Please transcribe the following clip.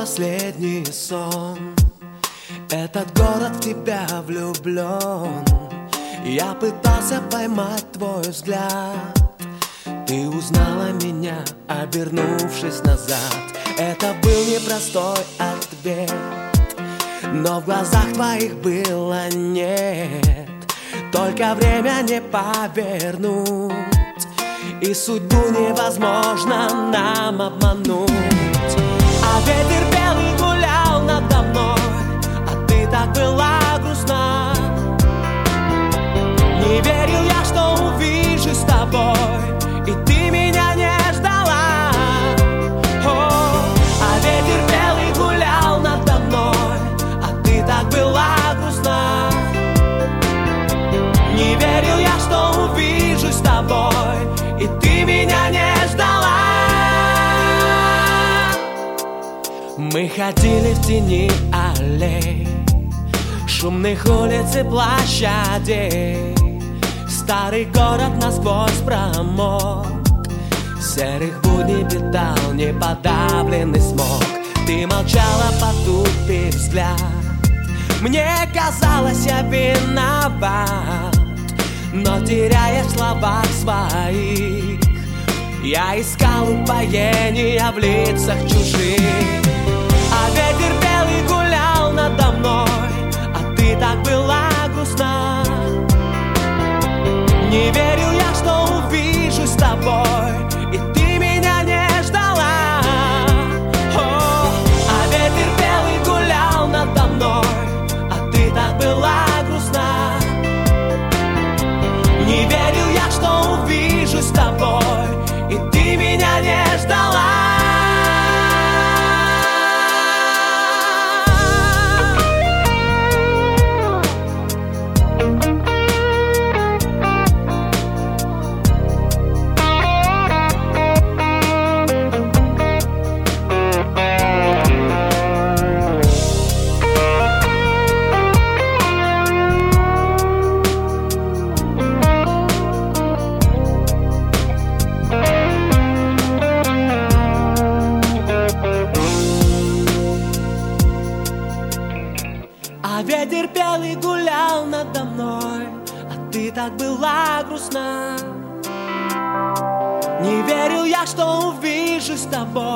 последний сон. Этот город в тебя влюблен. Я пытался поймать твой взгляд. Ты узнала меня, обернувшись назад. Это был непростой ответ, но в глазах твоих было нет. Только время не повернуть, и судьбу невозможно нам обмануть. А ветер белый гулял надо мной, а ты так была грустна. Не верил я, что увижу с тобой, и ты меня не ждала. А ветер белый гулял надо мной, а ты так была грустна. Не верил я, что увижу с тобой, и ты меня не ждала. Мы ходили в тени аллей, шумных улиц и площадей. Старый город насквозь промок, серых будней питал неподавленный смог. Ты молчала, потупив взгляд. Мне казалось, я виноват, но теряя в словах своих, я искал упоения в лицах чужих. А ветер белый гулял надо мной, а ты так была грустна. Не верил я, что увижу с тобой, и ты меня не ждала. А ветер белый гулял надо мной, а ты так была грустна. Не верил я, что увижу с тобой, и ты меня не ждала. А ветер белый гулял надо мной, а ты так была грустна. Не верил я, что увижу с тобой,